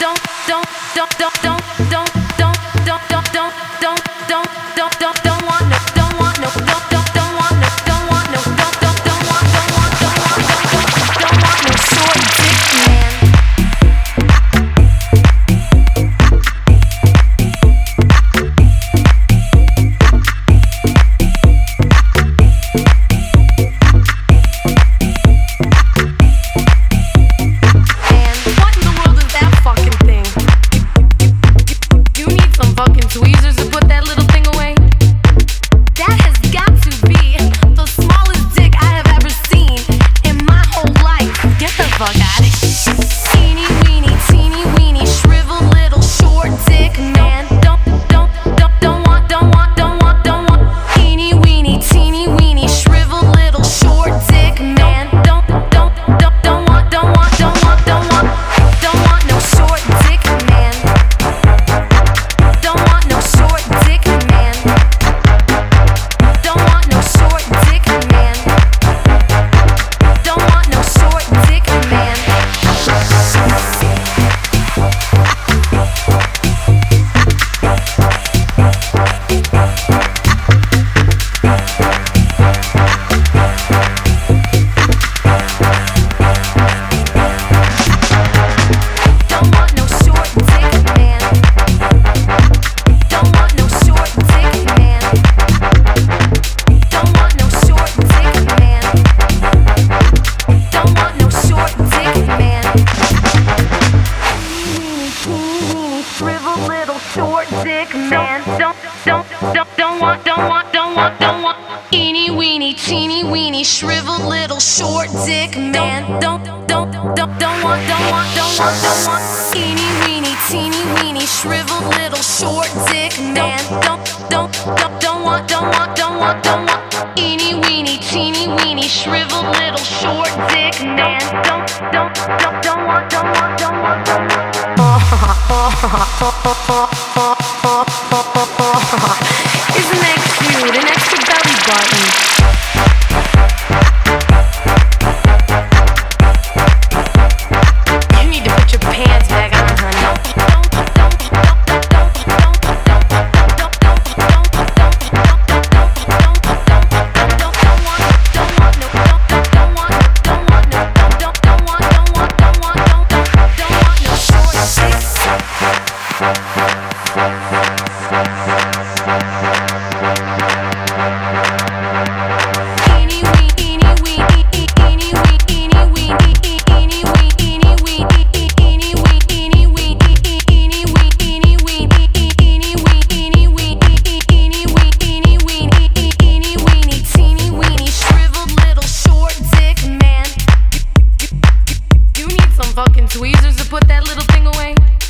Eeny weeny, teeny weeny, shriveled little short dick man. Don't want. Eeny weeny, teeny weeny, shriveled little short dick man. Don't want. Eeny weeny, teeny weeny, shriveled little short dick man. Don't want. Isn't that cute? An extra belly button. You need to put your pants back on, honey. Fucking tweezers to put that little thing away.